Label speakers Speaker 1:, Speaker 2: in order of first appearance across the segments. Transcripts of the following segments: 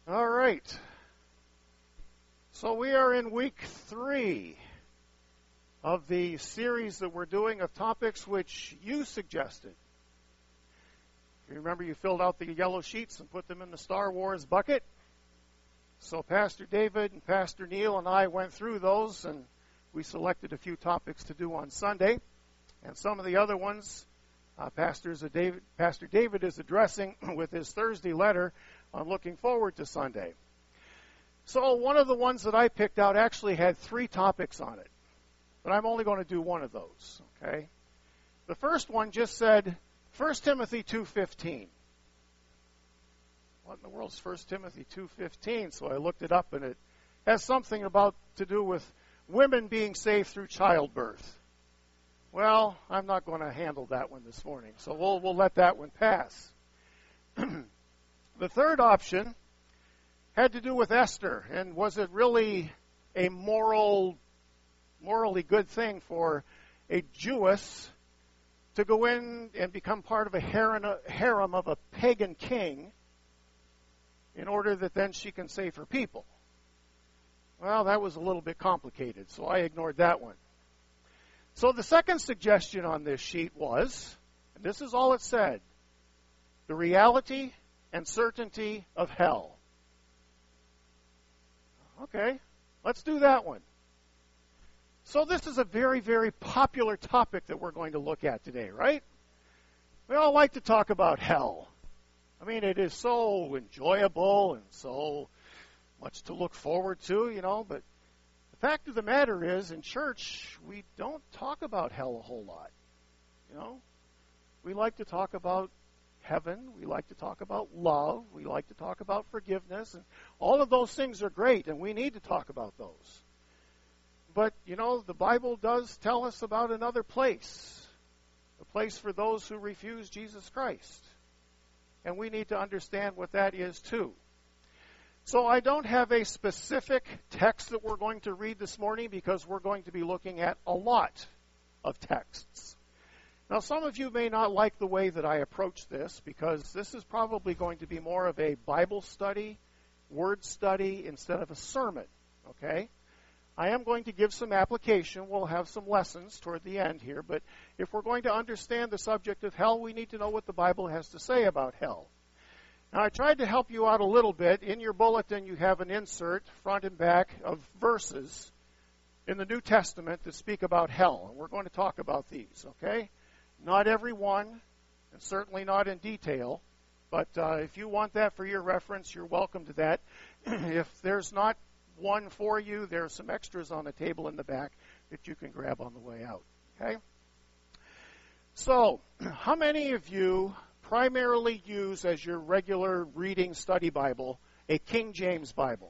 Speaker 1: All right. So we are in week 3 of the series that we're doing of topics which you suggested. If you remember, you filled out the yellow sheets and put them in the Star Wars bucket. So Pastor David and Pastor Neil and I went through those, and we selected a few topics to do on Sunday. And some of the other ones, Pastor David is addressing with his Thursday letter on looking forward to Sunday. So one of the ones that I picked out actually had 3 topics on it, but I'm only going to do one of those, okay? The first one just said 1 Timothy 2:15. What in the world is 1 Timothy 2:15? So I looked it up, and it has something to do with women being saved through childbirth. Well, I'm not going to handle that one this morning, so we'll let that one pass. The third option had to do with Esther, and was it really a morally good thing for a Jewess to go in and become part of a harem of a pagan king in order that then she can save her people? Well, that was a little bit complicated, so I ignored that one. So the second suggestion on this sheet was, and this is all it said, the reality and certainty of hell. Okay, let's do that one. So this is a very, very popular topic that we're going to look at today, right? We all like to talk about hell. I mean, it is so enjoyable and so much to look forward to, but the fact of the matter is, in church, we don't talk about hell a whole lot. We like to talk about heaven, we like to talk about love, we like to talk about forgiveness, and all of those things are great, and we need to talk about those. But, the Bible does tell us about another place, a place for those who refuse Jesus Christ. And we need to understand what that is too. So I don't have a specific text that we're going to read this morning because we're going to be looking at a lot of texts. Now, some of you may not like the way that I approach this because this is probably going to be more of a Bible study, word study, instead of a sermon, okay? I am going to give some application. We'll have some lessons toward the end here, but if we're going to understand the subject of hell, we need to know what the Bible has to say about hell. Now, I tried to help you out a little bit. In your bulletin, you have an insert, front and back, of verses in the New Testament that speak about hell, and we're going to talk about these, okay? Not every one, and certainly not in detail, but if you want that for your reference, you're welcome to that. If there's not one for you, there are some extras on the table in the back that you can grab on the way out, okay? So, how many of you primarily use as your regular reading study Bible a King James Bible?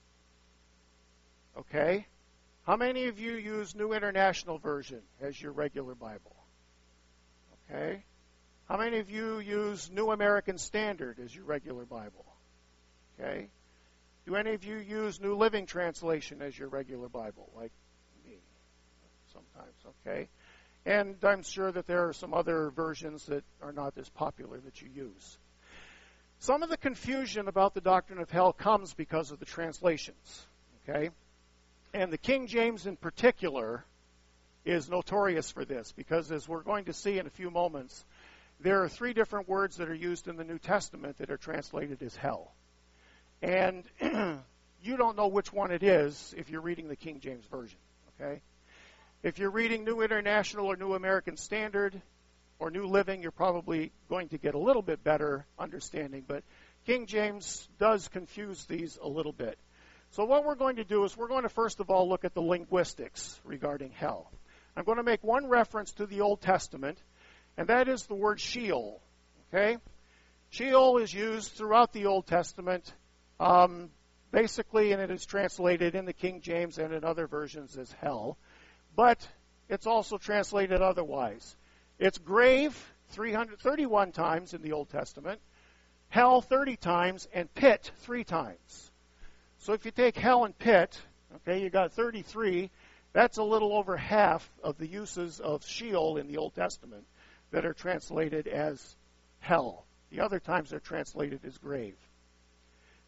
Speaker 1: Okay? How many of you use New International Version as your regular Bible? Okay? How many of you use New American Standard as your regular Bible? Okay? Do any of you use New Living Translation as your regular Bible, like me? Sometimes, okay? And I'm sure that there are some other versions that are not as popular that you use. Some of the confusion about the doctrine of hell comes because of the translations, okay? And the King James in particular is notorious for this because, as we're going to see in a few moments, there are 3 different words that are used in the New Testament that are translated as hell. And you don't know which one it is if you're reading the King James Version, okay? If you're reading New International or New American Standard or New Living, you're probably going to get a little bit better understanding. But King James does confuse these a little bit. So what we're going to do is we're going to first of all look at the linguistics regarding hell. I'm going to make one reference to the Old Testament, and that is the word Sheol, okay? Sheol is used throughout the Old Testament, basically, and it is translated in the King James and in other versions as hell. But it's also translated otherwise. It's grave 331 times in the Old Testament, hell 30 times, and pit 3 times. So if you take hell and pit, okay, you got 33. That's a little over half of the uses of Sheol in the Old Testament that are translated as hell. The other times they're translated as grave.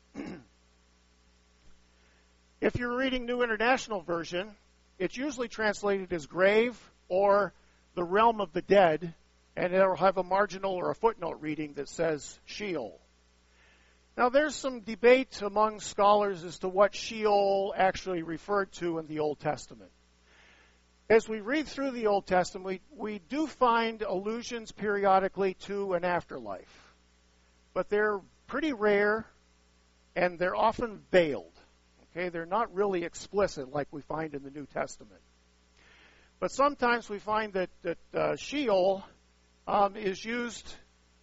Speaker 1: If you're reading New International Version, it's usually translated as grave or the realm of the dead, and it'll have a marginal or a footnote reading that says Sheol. Now, there's some debate among scholars as to what Sheol actually referred to in the Old Testament. As we read through the Old Testament, we do find allusions periodically to an afterlife, but they're pretty rare, and they're often veiled. Okay, they're not really explicit like we find in the New Testament. But sometimes we find that Sheol is used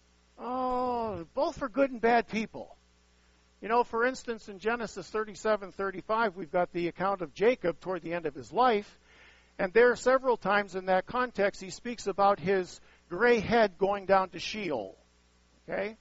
Speaker 1: both for good and bad people. You know, for instance, in Genesis 37:35, we've got the account of Jacob toward the end of his life, and there are several times in that context he speaks about his gray head going down to Sheol. Okay?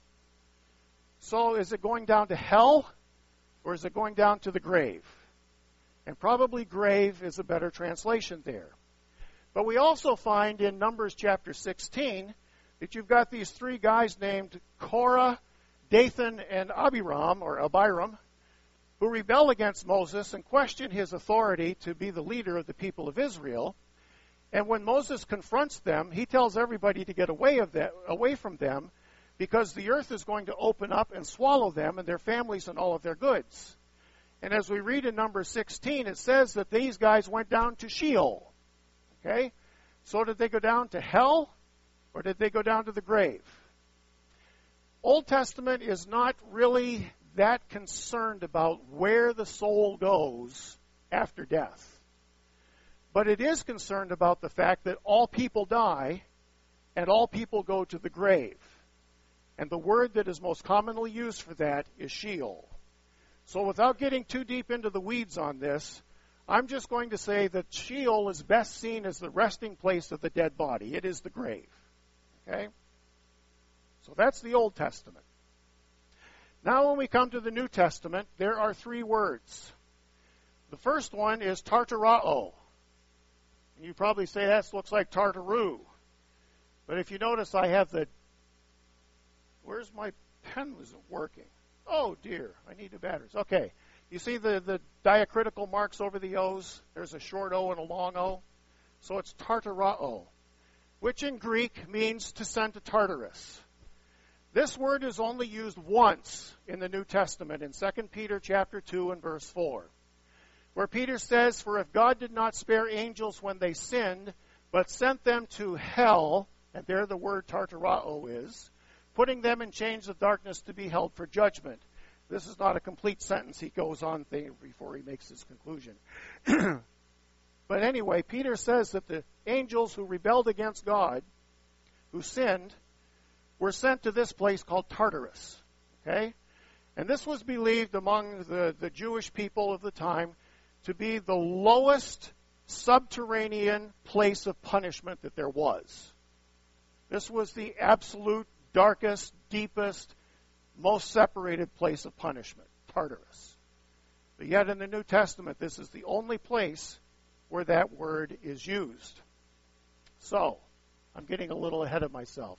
Speaker 1: So is it going down to hell? Or is it going down to the grave? And probably grave is a better translation there. But we also find in Numbers chapter 16 that you've got these three guys named Korah, Dathan, and Abiram, who rebel against Moses and question his authority to be the leader of the people of Israel. And when Moses confronts them, he tells everybody to get away from them, because the earth is going to open up and swallow them and their families and all of their goods. And as we read in Numbers 16, it says that these guys went down to Sheol. Okay? So did they go down to hell, or did they go down to the grave? Old Testament is not really that concerned about where the soul goes after death. But it is concerned about the fact that all people die and all people go to the grave. And the word that is most commonly used for that is Sheol. So without getting too deep into the weeds on this, I'm just going to say that Sheol is best seen as the resting place of the dead body. It is the grave. Okay? So that's the Old Testament. Now when we come to the New Testament, there are three words. The first one is tartarao. You probably say that looks like Tartaroo. But if you notice, I have the... Where's my pen? Isn't working. Oh, dear. I need new batteries. Okay. You see the diacritical marks over the O's? There's a short O and a long O. So it's tartarao, which in Greek means to send to Tartarus. This word is only used once in the New Testament, in 2 Peter chapter 2 and verse 4, where Peter says, "For if God did not spare angels when they sinned, but sent them to hell," and there the word tartarao is, "putting them in chains of darkness to be held for judgment." This is not a complete sentence. He goes on before he makes his conclusion. But anyway, Peter says that the angels who rebelled against God, who sinned, were sent to this place called Tartarus. Okay? And this was believed among the Jewish people of the time to be the lowest subterranean place of punishment that there was. This was the absolute darkest, deepest, most separated place of punishment, Tartarus. But yet in the New Testament, this is the only place where that word is used. So, I'm getting a little ahead of myself.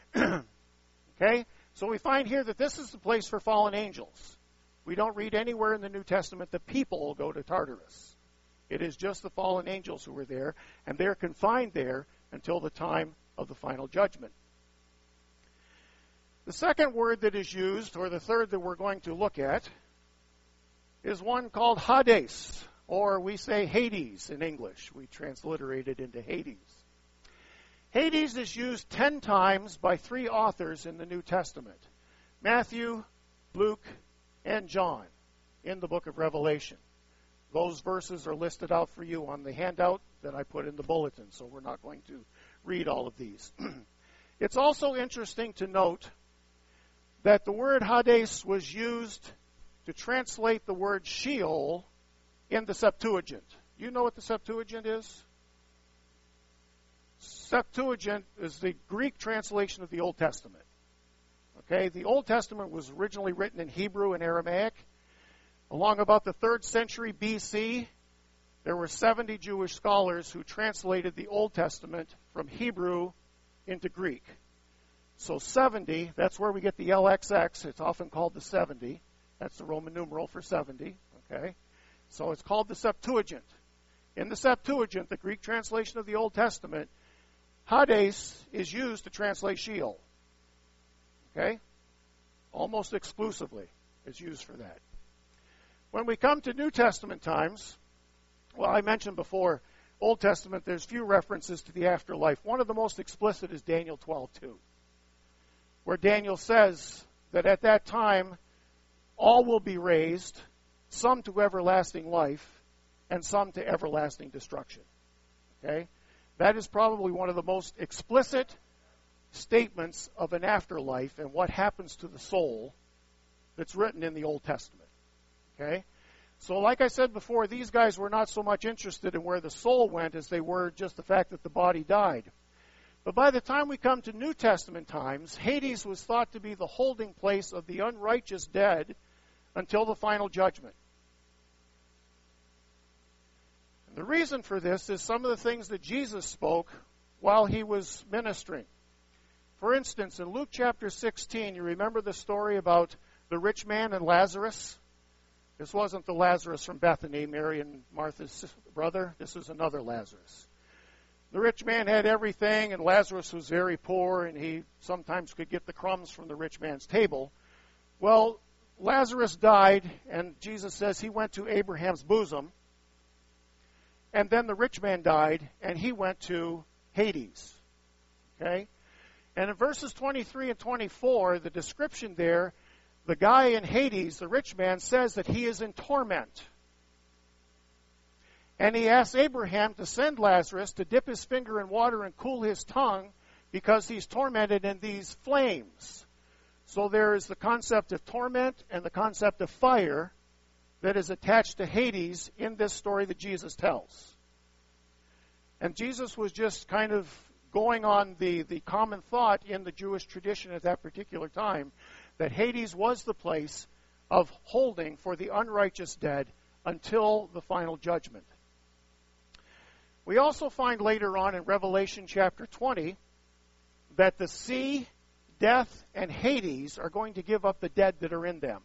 Speaker 1: Okay? So we find here that this is the place for fallen angels. We don't read anywhere in the New Testament that people will go to Tartarus. It is just the fallen angels who are there, and they're confined there until the time of the final judgment. The second word that is used, or the third that we're going to look at, is one called Hades, or we say Hades in English. We transliterate it into Hades. Hades is used 10 times by 3 authors in the New Testament: Matthew, Luke, and John in the book of Revelation. Those verses are listed out for you on the handout that I put in the bulletin, so we're not going to read all of these. It's also interesting to note that the word Hades was used to translate the word Sheol in the Septuagint. You know what the Septuagint is? Septuagint is the Greek translation of the Old Testament. Okay, the Old Testament was originally written in Hebrew and Aramaic. Along about the 3rd century BC, there were 70 Jewish scholars who translated the Old Testament from Hebrew into Greek. So 70, that's where we get the LXX. It's often called the 70. That's the Roman numeral for 70. Okay? So it's called the Septuagint. In the Septuagint, the Greek translation of the Old Testament, Hades is used to translate Sheol. Okay? Almost exclusively is used for that. When we come to New Testament times, well, I mentioned before, Old Testament, there's few references to the afterlife. One of the most explicit is Daniel 12:2, where Daniel says that at that time, all will be raised, some to everlasting life, and some to everlasting destruction. Okay? That is probably one of the most explicit statements of an afterlife and what happens to the soul that's written in the Old Testament. Okay? So like I said before, these guys were not so much interested in where the soul went as they were just the fact that the body died. But by the time we come to New Testament times, Hades was thought to be the holding place of the unrighteous dead until the final judgment. And the reason for this is some of the things that Jesus spoke while he was ministering. For instance, in Luke chapter 16, you remember the story about the rich man and Lazarus? This wasn't the Lazarus from Bethany, Mary and Martha's brother. This is another Lazarus. The rich man had everything, and Lazarus was very poor, and he sometimes could get the crumbs from the rich man's table. Well, Lazarus died, and Jesus says he went to Abraham's bosom. And then the rich man died, and he went to Hades. Okay? And in verses 23 and 24, the description there, the guy in Hades, the rich man, says that he is in torment. And he asks Abraham to send Lazarus to dip his finger in water and cool his tongue because he's tormented in these flames. So there is the concept of torment and the concept of fire that is attached to Hades in this story that Jesus tells. And Jesus was just kind of going on the common thought in the Jewish tradition at that particular time that Hades was the place of holding for the unrighteous dead until the final judgment. We also find later on in Revelation chapter 20 that the sea, death, and Hades are going to give up the dead that are in them.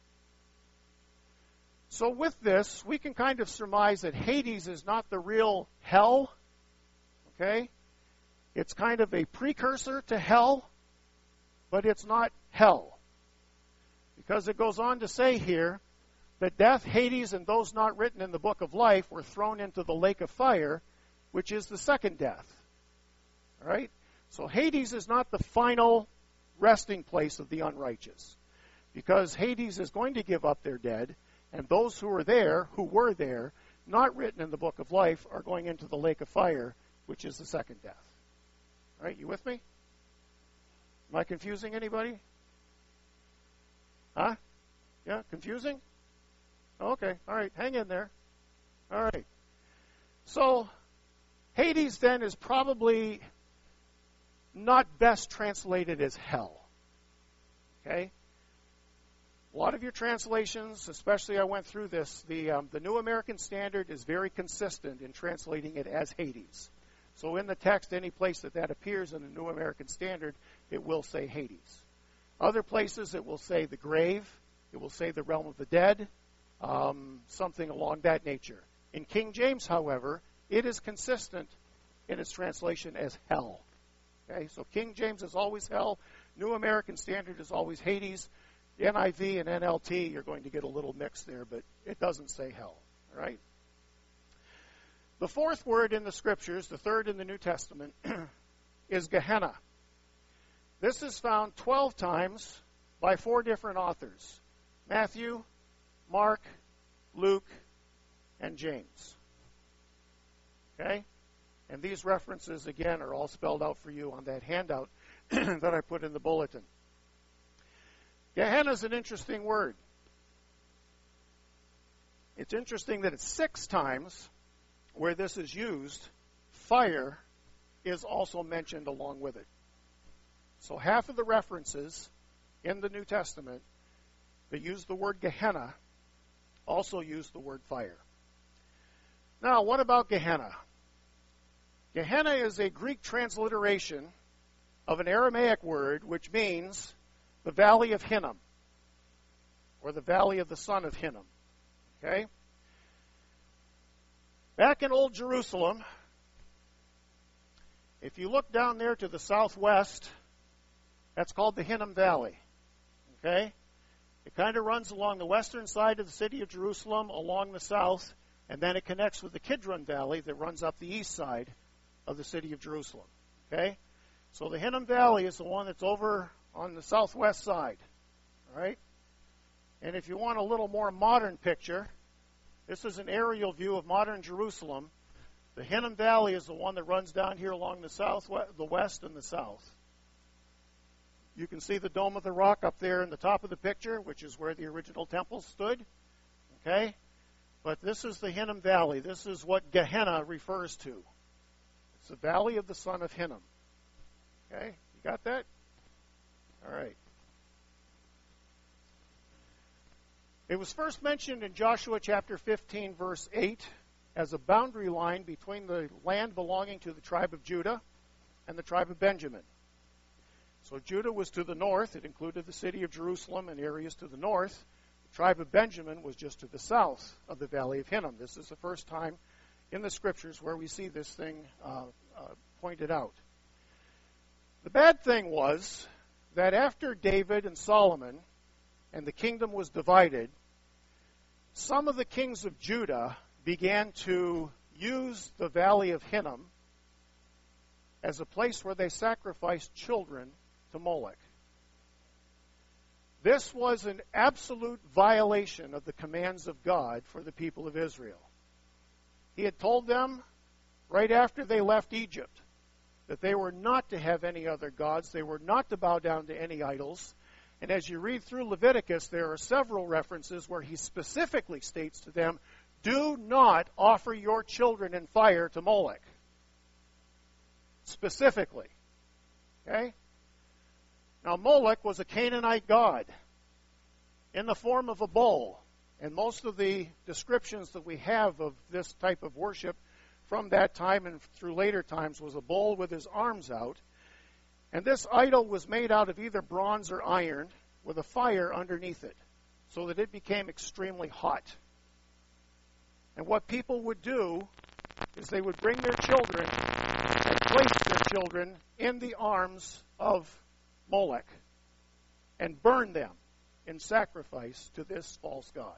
Speaker 1: So with this, we can kind of surmise that Hades is not the real hell. Okay? It's kind of a precursor to hell, but it's not hell. Because it goes on to say here that death, Hades, and those not written in the book of life were thrown into the lake of fire, which is the second death. All right? So Hades is not the final resting place of the unrighteous. Because Hades is going to give up their dead, and those who were there, not written in the book of life, are going into the lake of fire, which is the second death. All right, you with me? Am I confusing anybody? Huh? Yeah, confusing? Okay, all right, hang in there. All right. So, Hades then is probably not best translated as hell. Okay? A lot of your translations, especially I went through this, the New American Standard is very consistent in translating it as Hades. So in the text, any place that appears in the New American Standard, it will say Hades. Other places, it will say the grave. It will say the realm of the dead, something along that nature. In King James, however, it is consistent in its translation as hell. Okay, so King James is always hell. New American Standard is always Hades. The NIV and NLT, you're going to get a little mix there, but it doesn't say hell. All right? The fourth word in the Scriptures, the third in the New Testament, is Gehenna. This is found 12 times by 4 different authors: Matthew, Mark, Luke, and James. Okay? And these references, again, are all spelled out for you on that handout that I put in the bulletin. Gehenna is an interesting word. It's interesting that it's 6 times where this is used, fire is also mentioned along with it. So half of the references in the New Testament that use the word Gehenna also use the word fire. Now, what about Gehenna? Gehenna is a Greek transliteration of an Aramaic word which means the valley of Hinnom, or the valley of the son of Hinnom. Okay? Back in Old Jerusalem, if you look down there to the southwest, that's called the Hinnom Valley. Okay? It kind of runs along the western side of the city of Jerusalem, along the south, and then it connects with the Kidron Valley that runs up the east side of the city of Jerusalem. Okay? So the Hinnom Valley is the one that's over on the southwest side. All right? And if you want a little more modern picture, this is an aerial view of modern Jerusalem. The Hinnom Valley is the one that runs down here along the west and the south. You can see the Dome of the Rock up there in the top of the picture, which is where the original temple stood. Okay? But this is the Hinnom Valley. This is what Gehenna refers to. It's the valley of the son of Hinnom. Okay? You got that? All right. It was first mentioned in Joshua chapter 15, verse 8, as a boundary line between the land belonging to the tribe of Judah and the tribe of Benjamin. So Judah was to the north. It included the city of Jerusalem and areas to the north. The tribe of Benjamin was just to the south of the valley of Hinnom. This is the first time in the scriptures where we see this thing pointed out. The bad thing was that after David and Solomon and the kingdom was divided, some of the kings of Judah began to use the valley of Hinnom as a place where they sacrificed children to Molech. This was an absolute violation of the commands of God for the people of Israel. He had told them right after they left Egypt that they were not to have any other gods, they were not to bow down to any idols. And as you read through Leviticus, there are several references where he specifically states to them, do not offer your children in fire to Molech. Specifically. Okay? Now, Molech was a Canaanite god in the form of a bull. And most of the descriptions that we have of this type of worship from that time and through later times was a bull with his arms out. And this idol was made out of either bronze or iron with a fire underneath it so that it became extremely hot. And what people would do is they would bring their children and place their children in the arms of Molech and burn them in sacrifice to this false god.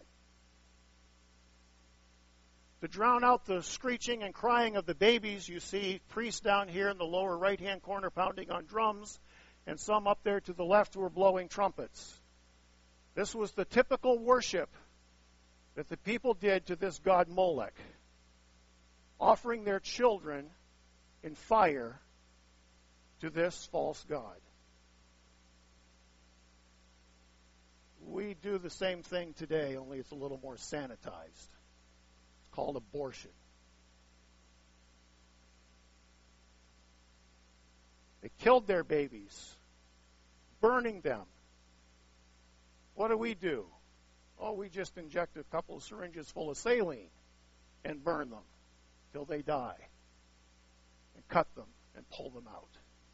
Speaker 1: To drown out the screeching and crying of the babies, you see priests down here in the lower right-hand corner pounding on drums, and some up there to the left who are blowing trumpets. This was the typical worship that the people did to this god Molech, offering their children in fire to this false god. We do the same thing today, only it's a little more sanitized. It's called abortion. They killed their babies, burning them. What do? Oh, we just inject a couple of syringes full of saline and burn them till they die, and cut them and pull them out.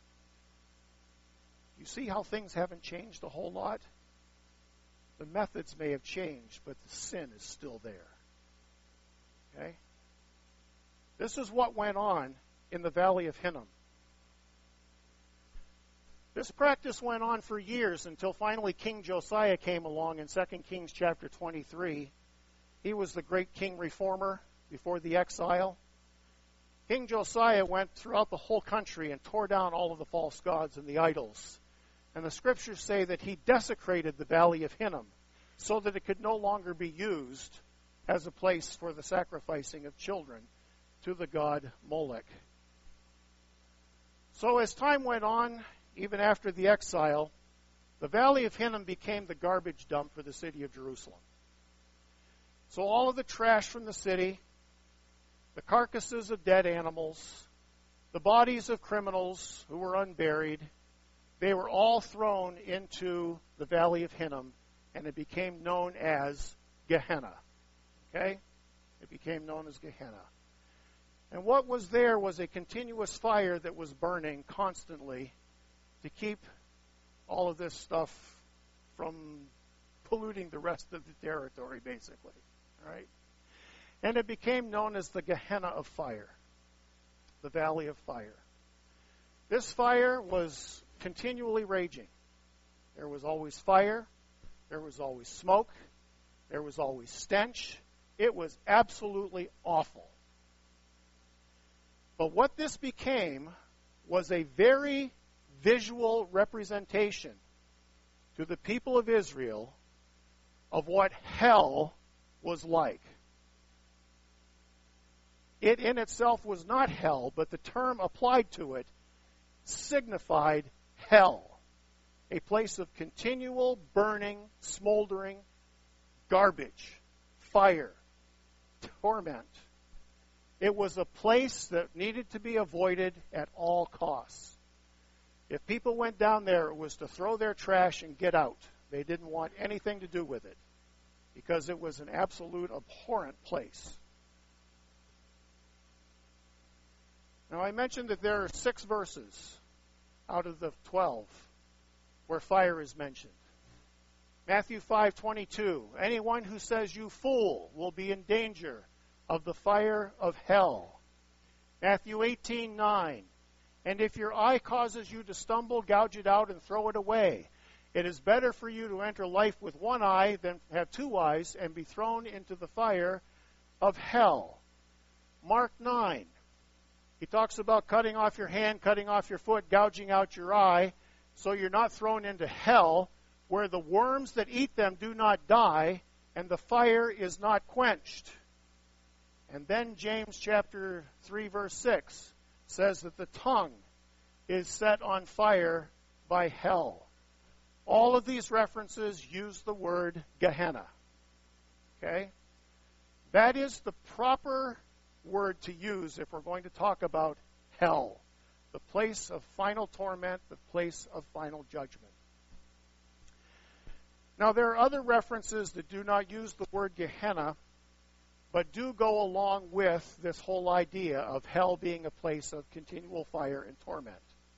Speaker 1: You see how things haven't changed a whole lot? The methods may have changed, but the sin is still there. Okay? This is what went on in the valley of Hinnom. This practice went on for years until finally King Josiah came along in 2 Kings chapter 23. He was the great king reformer before the exile. King Josiah went throughout the whole country and tore down all of the false gods and the idols. And the scriptures say that he desecrated the valley of Hinnom so that it could no longer be used as a place for the sacrificing of children to the god Molech. So as time went on, even after the exile, the valley of Hinnom became the garbage dump for the city of Jerusalem. So all of the trash from the city, the carcasses of dead animals, the bodies of criminals who were unburied, they were all thrown into the valley of Hinnom, and it became known as Gehenna. Okay? It became known as Gehenna. And what was there was a continuous fire that was burning constantly to keep all of this stuff from polluting the rest of the territory, basically. All right? And it became known as the Gehenna of Fire, the Valley of Fire. This fire was continually raging. There was always fire. There was always smoke. There was always stench. It was absolutely awful. But what this became was a very visual representation to the people of Israel of what hell was like. It in itself was not hell, but the term applied to it signified hell, a place of continual burning, smoldering, garbage, fire, torment. It was a place that needed to be avoided at all costs. If people went down there, it was to throw their trash and get out. They didn't want anything to do with it because it was an absolute abhorrent place. Now, I mentioned that there are 6 verses out of the 12 where fire is mentioned. Matthew 5:22, anyone who says you fool will be in danger of the fire of hell. Matthew 18:9, and if your eye causes you to stumble, gouge it out and throw it away. It is better for you to enter life with one eye than have 2 eyes and be thrown into the fire of hell. Mark 9, he talks about cutting off your hand, cutting off your foot, gouging out your eye, so you're not thrown into hell, where the worms that eat them do not die, and the fire is not quenched. And then James chapter 3, verse 6 says that the tongue is set on fire by hell. All of these references use the word Gehenna. Okay? That is the proper word to use if we're going to talk about hell, the place of final torment, the place of final judgment. Now, there are other references that do not use the word Gehenna, but do go along with this whole idea of hell being a place of continual fire and torment.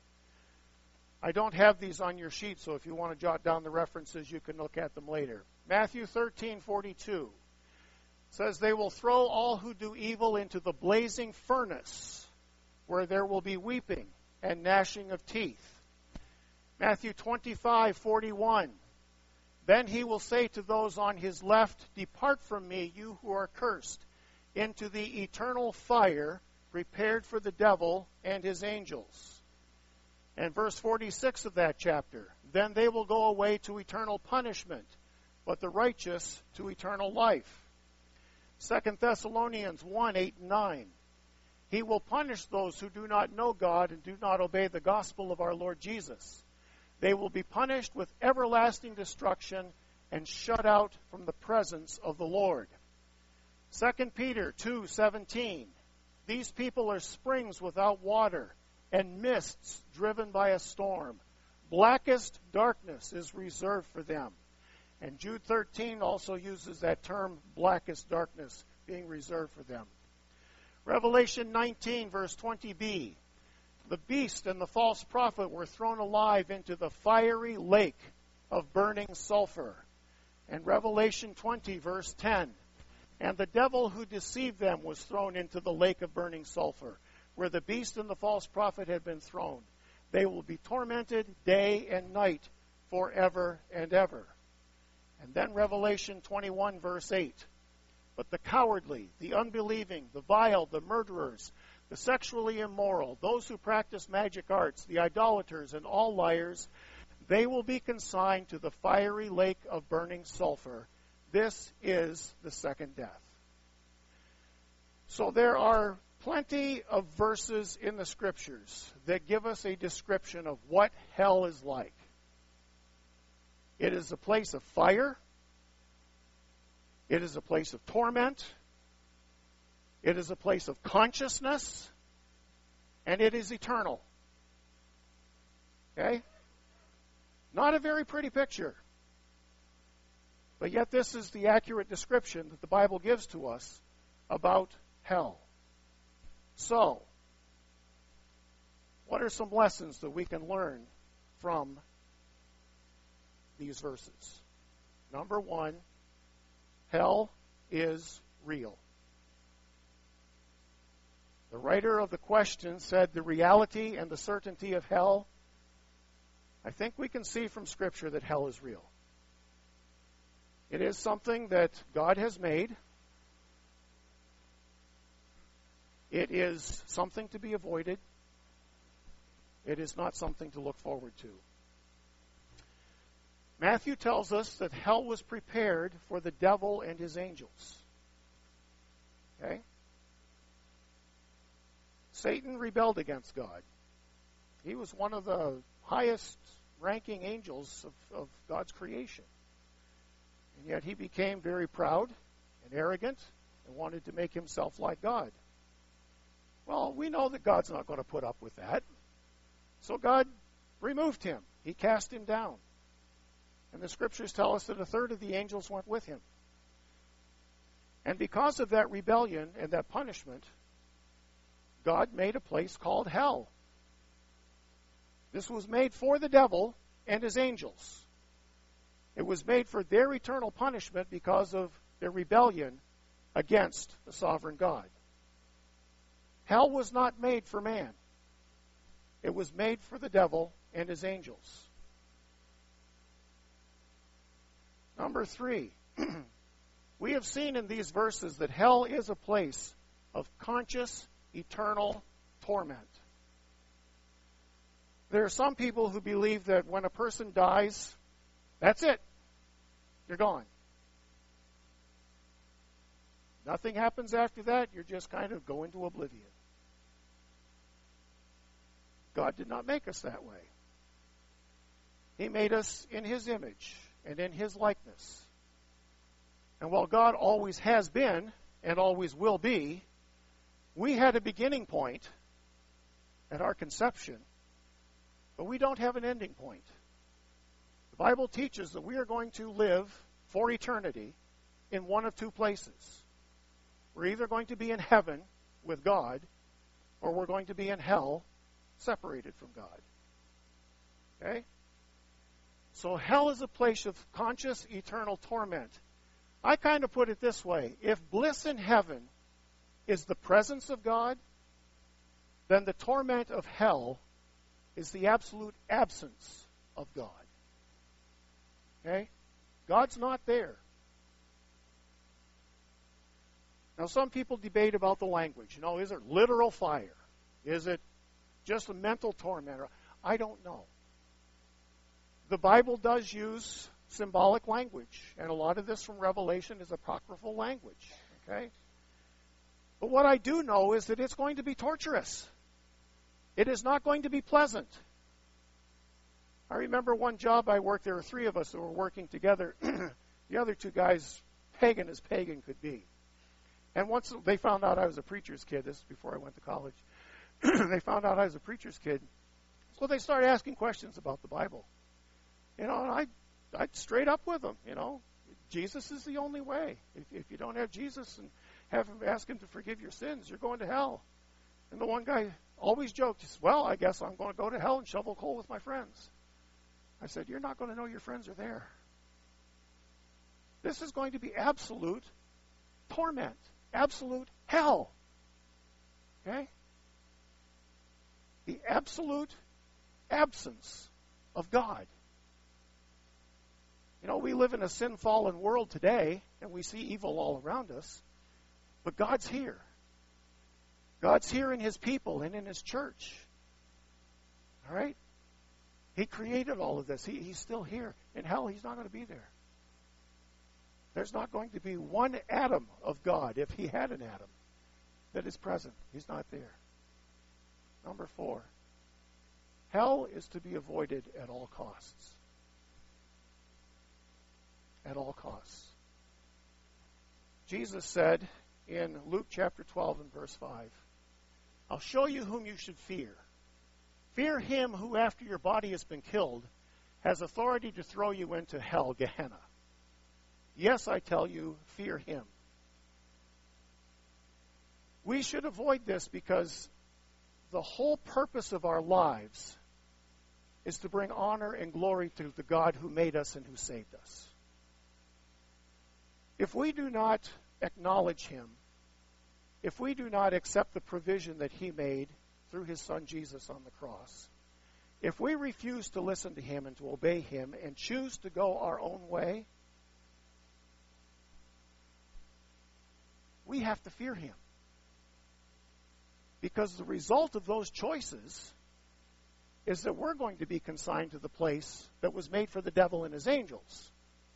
Speaker 1: I don't have these on your sheet, so if you want to jot down the references, you can look at them later. Matthew 13:42 says, they will throw all who do evil into the blazing furnace, where there will be weeping and gnashing of teeth. Matthew 25:41, then he will say to those on his left, depart from me, you who are cursed, into the eternal fire prepared for the devil and his angels. And verse 46 of that chapter, then they will go away to eternal punishment, but the righteous to eternal life. 2 Thessalonians 1:8 and 9, he will punish those who do not know God and do not obey the gospel of our Lord Jesus. They will be punished with everlasting destruction and shut out from the presence of the Lord. 2 Peter 2:17, these people are springs without water and mists driven by a storm. Blackest darkness is reserved for them. And Jude 13 also uses that term, blackest darkness, being reserved for them. Revelation 19, verse 20b, the beast and the false prophet were thrown alive into the fiery lake of burning sulfur. And Revelation 20, verse 10, and the devil who deceived them was thrown into the lake of burning sulfur, where the beast and the false prophet had been thrown. They will be tormented day and night forever and ever. And then Revelation 21, verse 8. But the cowardly, the unbelieving, the vile, the murderers, the sexually immoral, those who practice magic arts, the idolaters, and all liars, they will be consigned to the fiery lake of burning sulfur. This is the second death. So there are plenty of verses in the Scriptures that give us a description of what hell is like. It is a place of fire. It is a place of torment. It is a place of consciousness. And it is eternal. Okay? Not a very pretty picture. But yet this is the accurate description that the Bible gives to us about hell. So, what are some lessons that we can learn from these verses? Number one, hell is real. The writer of the question said the reality and the certainty of hell. I think we can see from Scripture that hell is real. It is something that God has made. It is something to be avoided. It is not something to look forward to. Matthew tells us that hell was prepared for the devil and his angels. Okay? Satan rebelled against God. He was one of the highest ranking angels of God's creation. And yet he became very proud and arrogant and wanted to make himself like God. Well, we know that God's not going to put up with that. So God removed him. He cast him down. And the Scriptures tell us that a third of the angels went with him. And because of that rebellion and that punishment, God made a place called hell. This was made for the devil and his angels. It was made for their eternal punishment because of their rebellion against the sovereign God. Hell was not made for man. It was made for the devil and his angels. Number 3, we have seen in these verses that hell is a place of conscious, eternal torment. There are some people who believe that when a person dies, that's it. You're gone. Nothing happens after that. You're just kind of go into oblivion. God did not make us that way. He made us in His image and in His likeness. And while God always has been and always will be, we had a beginning point at our conception, but we don't have an ending point. The Bible teaches that we are going to live for eternity in one of two places. We're either going to be in heaven with God, or we're going to be in hell separated from God. Okay? So hell is a place of conscious, eternal torment. I kind of put it this way. If bliss in heaven is the presence of God, then the torment of hell is the absolute absence of God. Okay? God's not there. Now, some people debate about the language. Is it literal fire? Is it just a mental torment? I don't know. The Bible does use symbolic language, and a lot of this from Revelation is apocryphal language. Okay? But what I do know is that it's going to be torturous. It is not going to be pleasant. I remember one job I worked, there were 3 of us that were working together. The other 2 guys, pagan as pagan could be. And once they found out I was a preacher's kid, this is before I went to college, they found out I was a preacher's kid. So they started asking questions about the Bible. And I'd straight up with them, Jesus is the only way. If you don't have Jesus and ask Him to forgive your sins, you're going to hell. And the one guy always joked, he said, well, I guess I'm going to go to hell and shovel coal with my friends. I said, you're not going to know your friends are there. This is going to be absolute torment, absolute hell. Okay? The absolute absence of God. We live in a sin-fallen world today, and we see evil all around us, but God's here. God's here in His people and in His church. All right? He created all of this. He's still here. In hell, He's not going to be there. There's not going to be one atom of God, if He had an atom, that is present. He's not there. Number 4, hell is to be avoided at all costs. At all costs. Jesus said in Luke chapter 12 and verse 5, I'll show you whom you should fear. Fear him who, after your body has been killed, has authority to throw you into hell, Gehenna. Yes, I tell you, fear him. We should avoid this because the whole purpose of our lives is to bring honor and glory to the God who made us and who saved us. If we do not acknowledge him, if we do not accept the provision that he made through his son Jesus on the cross, if we refuse to listen to him and to obey him and choose to go our own way, we have to fear him. Because the result of those choices is that we're going to be consigned to the place that was made for the devil and his angels.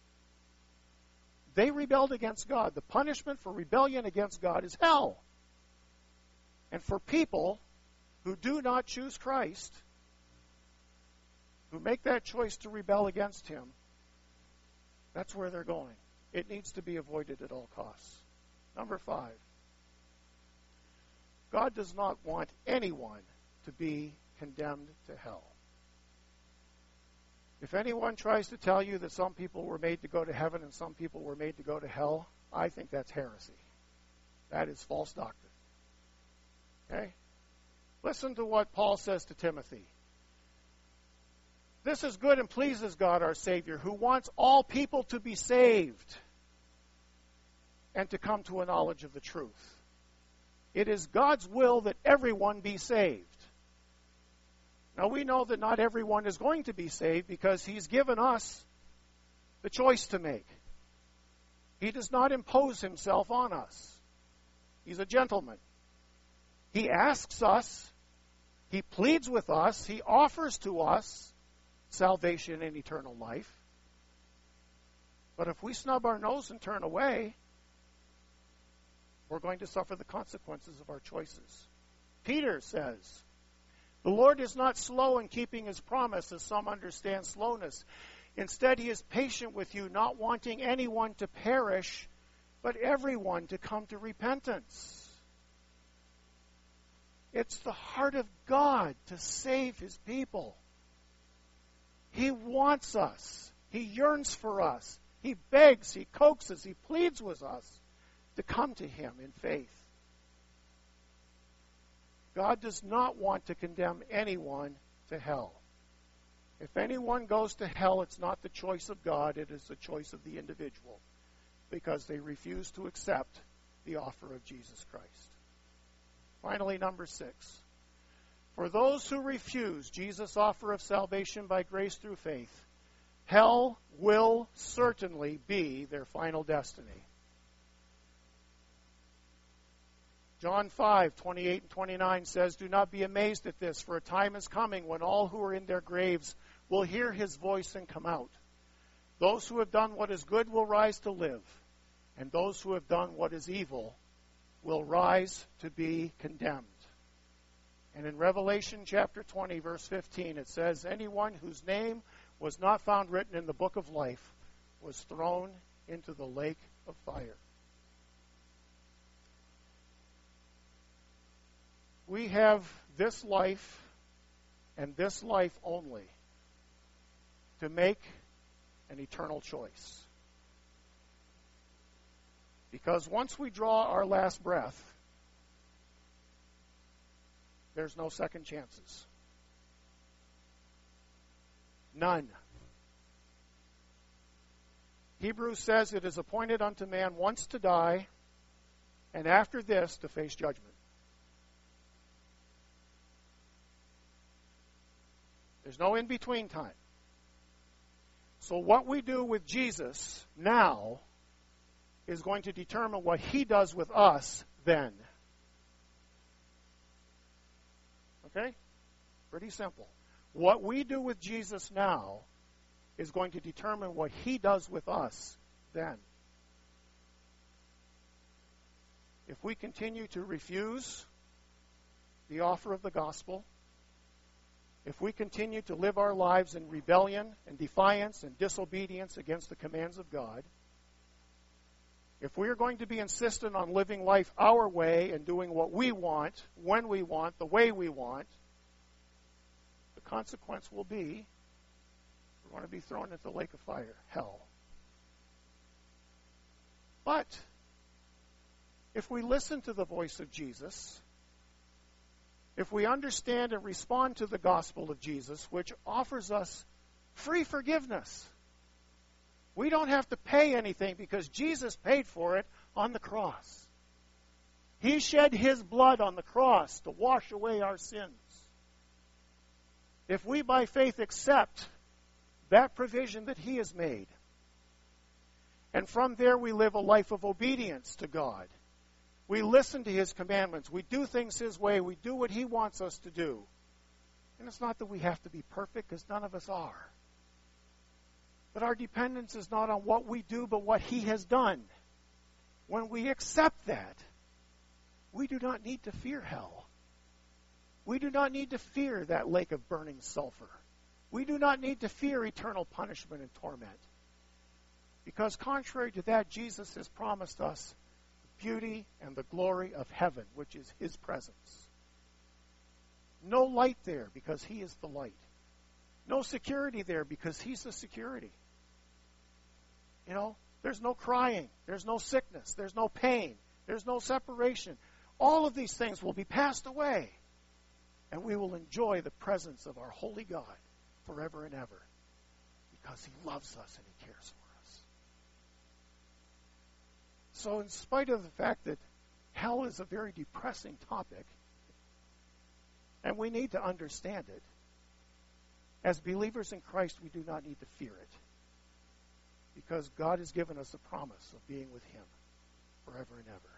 Speaker 1: They rebelled against God. The punishment for rebellion against God is hell. And for people who do not choose Christ, who make that choice to rebel against him, that's where they're going. It needs to be avoided at all costs. Number 5. God does not want anyone to be condemned to hell. If anyone tries to tell you that some people were made to go to heaven and some people were made to go to hell, I think that's heresy. That is false doctrine. Okay? Listen to what Paul says to Timothy. This is good and pleases God our Savior, who wants all people to be saved and to come to a knowledge of the truth. It is God's will that everyone be saved. Now we know that not everyone is going to be saved because he's given us the choice to make. He does not impose himself on us. He's a gentleman. He asks us, he pleads with us, he offers to us salvation and eternal life. But if we snub our nose and turn away, we're going to suffer the consequences of our choices. Peter says, the Lord is not slow in keeping his promise, as some understand slowness. Instead, he is patient with you, not wanting anyone to perish, but everyone to come to repentance. It's the heart of God to save his people. He wants us. He yearns for us. He begs, he coaxes, he pleads with us to come to him in faith. God does not want to condemn anyone to hell. If anyone goes to hell, it's not the choice of God, it is the choice of the individual, because they refuse to accept the offer of Jesus Christ. Finally, number 6. For those who refuse Jesus' offer of salvation by grace through faith, hell will certainly be their final destiny. John 5:28 and 29 says, do not be amazed at this, for a time is coming when all who are in their graves will hear his voice and come out. Those who have done what is good will rise to live, and those who have done what is evil will rise to be condemned. And in Revelation chapter 20, verse 15, it says, anyone whose name was not found written in the book of life was thrown into the lake of fire. We have this life and this life only to make an eternal choice. Because once we draw our last breath, there's no second chances. None. Hebrews says it is appointed unto man once to die, and after this to face judgment. There's no in-between time. So what we do with Jesus now is going to determine what he does with us then. Okay? Pretty simple. What we do with Jesus now is going to determine what he does with us then. If we continue to refuse the offer of the gospel, if we continue to live our lives in rebellion and defiance and disobedience against the commands of God, if we are going to be insistent on living life our way and doing what we want, when we want, the way we want, the consequence will be we're going to be thrown into the lake of fire, hell. But if we listen to the voice of Jesus, if we understand and respond to the gospel of Jesus, which offers us free forgiveness, We don't have to pay anything because Jesus paid for it on the cross. He shed His blood on the cross to wash away our sins. If we by faith accept that provision that He has made, and from there we live a life of obedience to God. We listen to His commandments. We do things His way. We do what He wants us to do. And it's not that we have to be perfect, because none of us are. But our dependence is not on what we do, but what He has done. When we accept that, we do not need to fear hell. We do not need to fear that lake of burning sulfur. We do not need to fear eternal punishment and torment. Because contrary to that, Jesus has promised us the beauty and the glory of heaven, which is His presence. No light there, because He is the light. No security there, because He's the security. You know, there's no crying. There's no sickness. There's no pain. There's no separation. All of these things will be passed away. And we will enjoy the presence of our holy God forever and ever. Because He loves us and He cares for us. So in spite of the fact that hell is a very depressing topic, and we need to understand it, as believers in Christ, we do not need to fear it. Because God has given us a promise of being with Him forever and ever.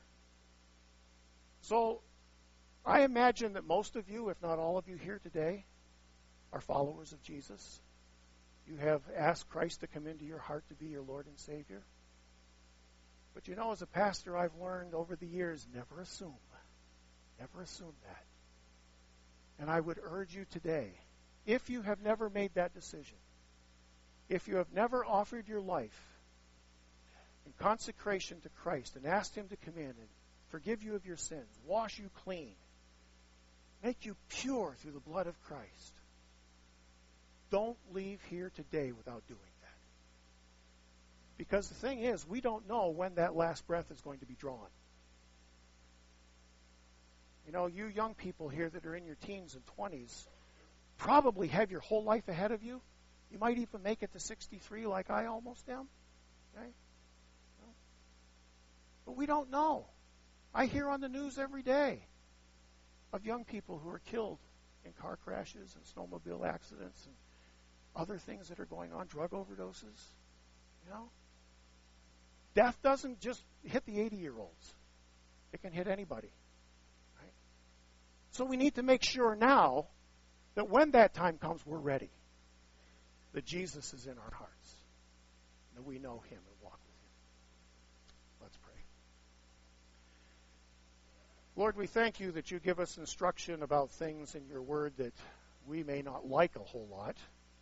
Speaker 1: So, I imagine that most of you, if not all of you here today, are followers of Jesus. You have asked Christ to come into your heart to be your Lord and Savior. But you know, as a pastor, I've learned over the years, never assume. Never assume that. And I would urge you today, if you have never made that decision, if you have never offered your life in consecration to Christ and asked Him to come in and forgive you of your sins, wash you clean, make you pure through the blood of Christ, don't leave here today without doing that. Because the thing is, we don't know when that last breath is going to be drawn. You know, you young people here that are in your teens and 20s probably have your whole life ahead of you. You might even make it to 63 like I almost am. Okay? But we don't know. I hear on the news every day of young people who are killed in car crashes and snowmobile accidents and other things that are going on, drug overdoses. You know? Death doesn't just hit the 80-year-olds. It can hit anybody. Right? So we need to make sure now that when that time comes, we're ready. That Jesus is in our hearts. And that we know Him and walk with Him. Let's pray. Lord, we thank You that You give us instruction about things in Your Word that we may not like a whole lot.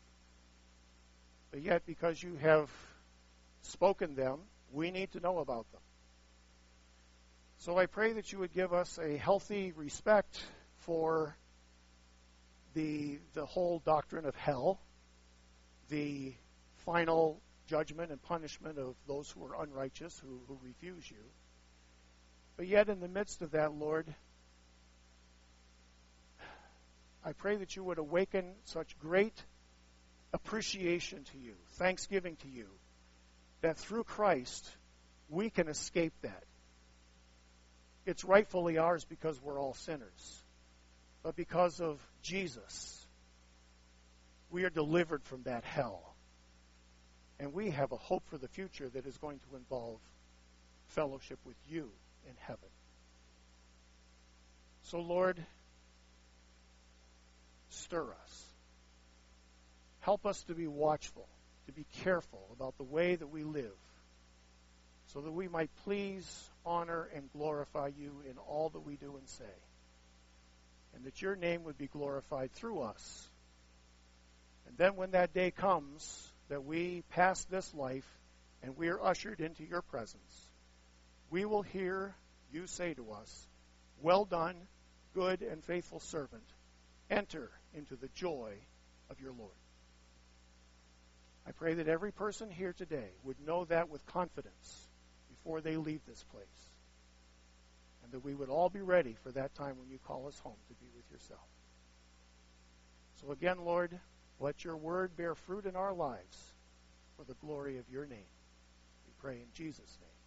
Speaker 1: But yet, because You have spoken them, we need to know about them. So I pray that You would give us a healthy respect for the whole doctrine of hell, the final judgment and punishment of those who are unrighteous, who refuse You. But yet in the midst of that, Lord, I pray that You would awaken such great appreciation to You, thanksgiving to You, that through Christ we can escape that. It's rightfully ours because we're all sinners. But because of Jesus, we are delivered from that hell. And we have a hope for the future that is going to involve fellowship with You in heaven. So, Lord, stir us. Help us to be watchful, to be careful about the way that we live, so that we might please, honor, and glorify You in all that we do and say. And that Your name would be glorified through us. And then when that day comes, that we pass this life and we are ushered into Your presence, we will hear You say to us, "Well done, good and faithful servant. Enter into the joy of your Lord." I pray that every person here today would know that with confidence before they leave this place. And that we would all be ready for that time when You call us home to be with Yourself. So again, Lord, let Your word bear fruit in our lives. for the glory of your name. We pray in Jesus' name.